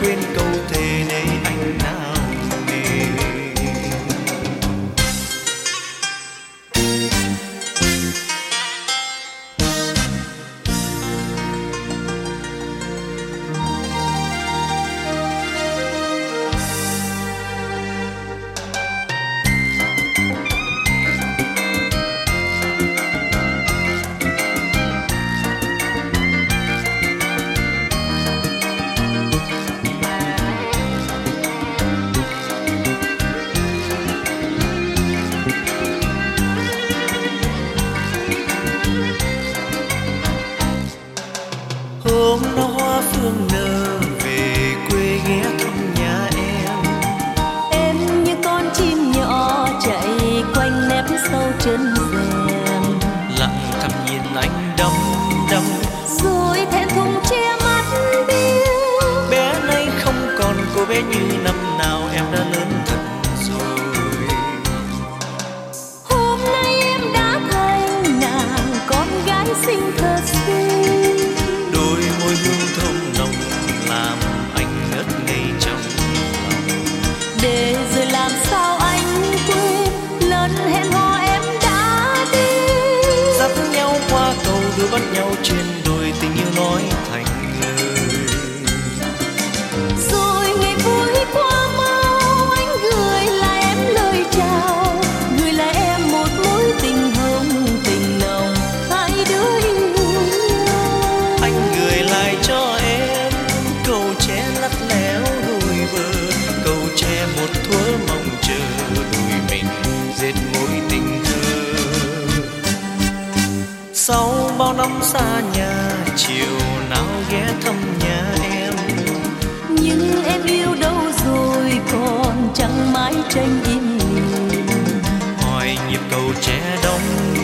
quên câu thề để anh nào nề. Hôm nào hoa phương nở về quê ghé thăm nhà em. Em như con chim nhỏ chạy quanh nép sâu chân rèm, Lặng thầm nhìn anh đăm đăm, rồi thẹn thùng che mắt biếc. bé nay không còn cô bé như năm nào, em đã lớn thật rồi. Hôm nay em đã thành nàng con gái xinh thật xinh, Đôi môi hương thơm nồng làm anh ngất ngây trong lòng. để rồi làm sao anh quên lần hẹn hò em đã đi. Dắt nhau qua cầu đưa bắt nhau trên đồi, tình yêu nói thành lời. Rồi ngày vui qua mau, anh gửi lại em lời chào, gửi lại em một mối tình hồng tình nồng, hai đứa yêu nhau. Anh gửi lại cho em câu tre lắt léo đôi bờ, câu tre một thuở mong chờ đôi mình dệt mối tình thơ. Sau bao năm xa nhà, chiều nào ghé thăm nhà em. Nhưng em yêu đâu rồi, còn chẳng mái tranh im lìm. Hỏi nhịp cầu tre đông